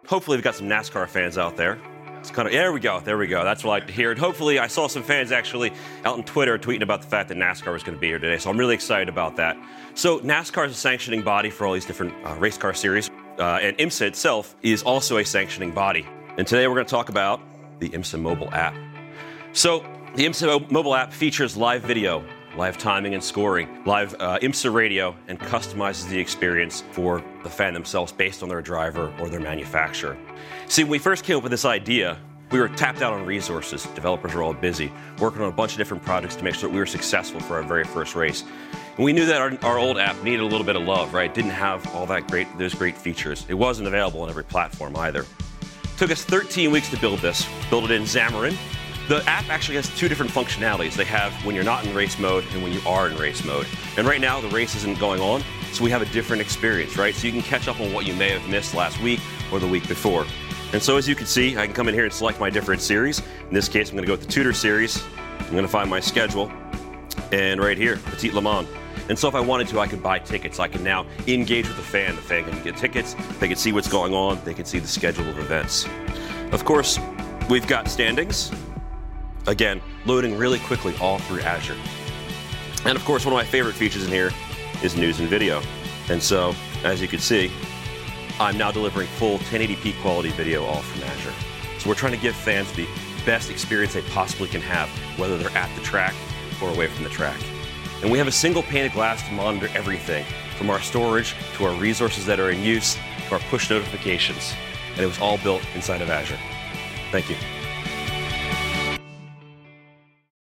hopefully we've got some NASCAR fans out there. It's kind of, there we go. That's what I like to hear. And hopefully I saw some fans actually out on Twitter tweeting about the fact that NASCAR was going to be here today. So I'm really excited about that. So NASCAR is a sanctioning body for all these different race car series. And IMSA itself is also a sanctioning body. And today we're going to talk about the IMSA mobile app. So the IMSA mobile app features live video, live timing and scoring, live IMSA radio, and customizes the experience for the fan themselves based on their driver or their manufacturer. See, when we first came up with this idea, we were tapped out on resources. Developers were all busy, working on a bunch of different projects to make sure that we were successful for our very first race. And we knew that our old app needed a little bit of love, right? It didn't have all those great features. It wasn't available on every platform either. It took us 13 weeks to build this, build it in Xamarin. The app actually has two different functionalities. They have when you're not in race mode and when you are in race mode. And right now, the race isn't going on, so we have a different experience, right? So you can catch up on what you may have missed last week or the week before. And so as you can see, I can come in here and select my different series. In this case, I'm going to go with the Tudor series. I'm going to find my schedule. And right here, Petit Le Mans. And so if I wanted to, I could buy tickets. I can now engage with the fan. The fan can get tickets. They can see what's going on. They can see the schedule of events. Of course, we've got standings. Again, loading really quickly all through Azure. And of course, one of my favorite features in here is news and video. And so, as you can see, I'm now delivering full 1080p quality video all from Azure. So we're trying to give fans the best experience they possibly can have, whether they're at the track or away from the track. And we have a single pane of glass to monitor everything, from our storage to our resources that are in use to our push notifications. And it was all built inside of Azure. Thank you.